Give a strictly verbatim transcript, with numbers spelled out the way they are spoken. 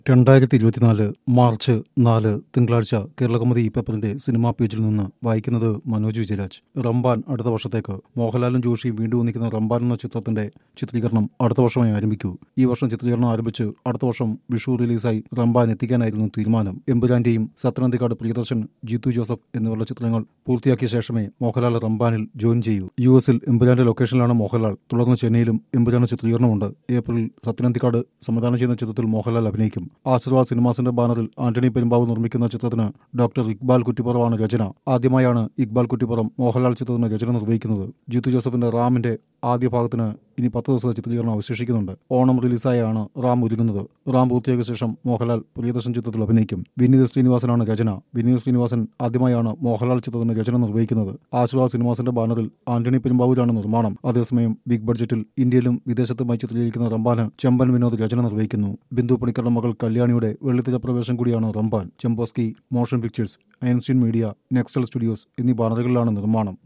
രണ്ടായിരത്തി ഇരുപത്തിനാല് മാർച്ച് നാല് തിങ്കളാഴ്ച കേരളകൗമുദി പേപ്പറിന്റെ സിനിമാ പേജിൽ നിന്ന് വായിക്കുന്നത് മനോജ് വിജയരാജ്. റംബാൻ അടുത്ത വർഷത്തേക്ക്. മോഹൻലാലും ജോഷിയും വീണ്ടും ഒന്നിക്കുന്ന റംബാൻ എന്ന ചിത്രത്തിന്റെ ചിത്രീകരണം അടുത്ത വർഷമായി ആരംഭിക്കൂ. ഈ വർഷം ചിത്രീകരണം ആരംഭിച്ച് അടുത്ത വർഷം വിഷു റിലീസായി റംബാൻ എത്തിക്കാനായിരുന്നു തീരുമാനം. എമ്പുരാന്റെയും സത്യനന്ദിക്കാട് പ്രിയദർശൻ, ജിത്തു ജോസഫ് എന്നിവരുടെ ചിത്രങ്ങൾ പൂർത്തിയാക്കിയ ശേഷമേ മോഹൻലാൽ റംബാനിൽ ജോയിൻ ചെയ്യൂ. യു എസിൽ എമ്പുരാന്റെ ലൊക്കേഷനിലാണ് മോഹൻലാൽ. തുടർന്ന് ചെന്നൈയിലും എമ്പുരാന് ചിത്രീകരണമുണ്ട്. ഏപ്രിലിൽ സത്യനന്ദിക്കാട് സംവിധാനം ചെയ്യുന്ന ചിത്രത്തിൽ മോഹൻലാൽ അഭിനയിക്കും. ആശീർവാദ് സിനിമാസിന്റെ ബാനറിൽ ആന്റണി പെരുമ്പാവൂർ നിർമ്മിക്കുന്ന ചിത്രത്തിന് ഡോക്ടർ ഇക്ബാൽ കുറ്റിപ്പുറമാണ് രചന. ആദ്യമായാണ് ഇക്ബാൽ കുറ്റിപ്പുറം മോഹൻലാൽ ചിത്രത്തിന് രചന നിർവഹിക്കുന്നത്. ജിത്തു ജോസഫിന്റെ റാമിന്റെ ആദ്യ ഭാഗത്തിന് ഇനി പത്ത് ദിവസത്തെ ചിത്രീകരണം അവശേഷിക്കുന്നുണ്ട്. ഓണം റിലീസായാണ് റാം ഒരുങ്ങുന്നത്. റാം പൂർത്തിയാക്കിയ ശേഷം മോഹൻലാൽ പ്രിയദർശൻ ചിത്രത്തിൽ അഭിനയിക്കും. വിനീത് ശ്രീനിവാസനാണ് രചന. വിനീത് ശ്രീനിവാസൻ ആദ്യമായാണ് മോഹൻലാൽ ചിത്രത്തിന് രചന നിർവഹിക്കുന്നത്. ആശീർവാദ് സിനിമാസിന്റെ ബാനറിൽ ആന്റണി പെരുമ്പാവൂരാണ് നിർമ്മാണം. അതേസമയം ബിഗ് ബഡ്ജറ്റിൽ ഇന്ത്യയിലും വിദേശത്തുമായി ചിത്രീകരിക്കുന്ന റംബാന് ചെമ്പൻ വിനോദ് രചന നിർവഹിക്കുന്നു. ബിന്ദു പണിക്കറുടെ മകൾ കല്യാണിയുടെ വെള്ളിത്തിര പ്രവേശം കൂടിയാണ് Rambaan. Chembosky, motion pictures, Einstein media, Nextel studios എന്നീ ബാനറുകളിലാണ് നിർമ്മാണം.